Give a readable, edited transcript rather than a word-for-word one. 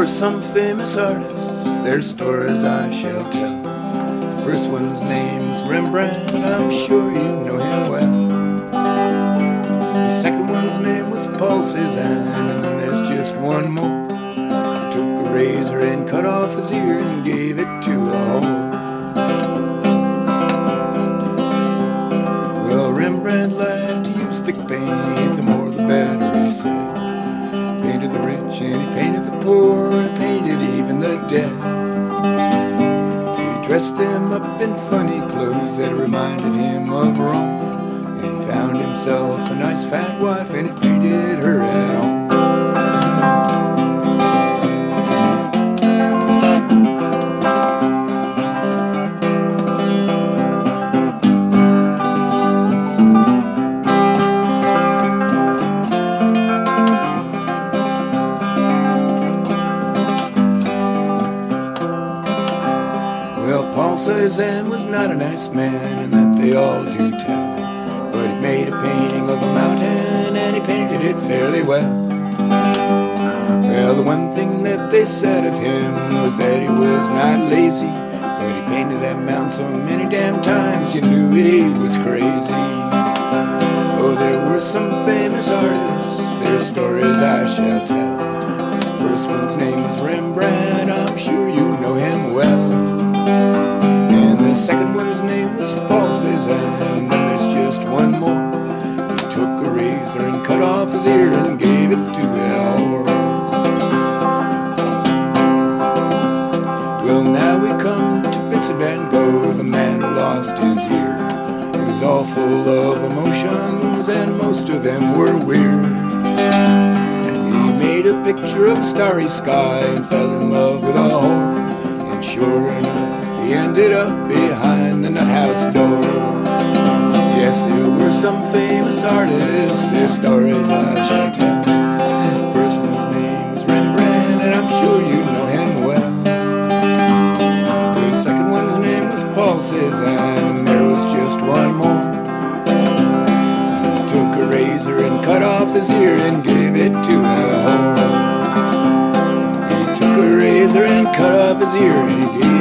were some famous artists, their stories I shall tell. The first one's name's Rembrandt, I'm sure you know him well. The second one's name was Paul Cézanne, and then there's just one more. He took a razor and cut off his ear and gave it to a whore. Well, Rembrandt liked to use thick paint, the more the better, he said. Painted the rich and he painted the poor, he painted even the dead. He dressed them up in funny clothes that reminded him of Rome, and he found himself a nice fat wife and he painted her at home. Paul Cézanne was not a nice man, and that they all do tell. But he made a painting of a mountain, and he painted it fairly well. Well, the one thing that they said of him was that he was not lazy, but he painted that mountain so many damn times you knew it, he was crazy. Oh, there were some famous artists, their stories I shall tell. First one's name was Rembrandt, I'm sure you know him well. The second one's name was Paul Cézanne, and there's just one more. He took a razor and cut off his ear and gave it to a whore. Well, now we come to Vincent van Gogh, the man who lost his ear. He was all full of emotions, and most of them were weird. He made a picture of a starry sky and fell in love with a whore. And sure enough, he ended up behind the nut house door. Yes, there were some famous artists, their stories I shall tell. First one's name was Rembrandt, and I'm sure you know him well. The second one's name was Paul Cézanne, and there was just one more. He took a razor and cut off his ear and gave it to a whore. He took a razor and cut off his ear and he gave